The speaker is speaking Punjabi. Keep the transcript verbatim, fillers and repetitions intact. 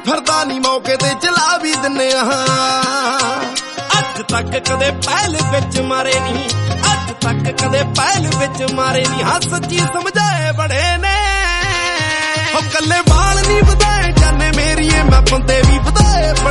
ਫਿਰਦਾ ਨੀ ਮੌਕੇ ਤੇ ਚਲਾ ਵੀ ਦਿੰਨੇ ਆ। ਅੱਜ ਤੱਕ ਕਦੇ ਪਹਿਲ ਵਿੱਚ ਮਾਰੇ ਨੀ, ਅੱਜ ਤੱਕ ਕਦੇ ਪਹਿਲ ਵਿੱਚ ਮਾਰੇ ਨੀ। ਹਾਂ ਸੱਚੀ ਸਮਝਾਏ ਬੜੇ ਨੇ, ਉਹ ਕੱਲੇ ਵਾਲ ਨੀ ਵਧਾਏ ਜਾਨੇ ਮੇਰੀਏ, ਮੈਂ ਬੰਦੇ ਵੀ ਵਧਾਏ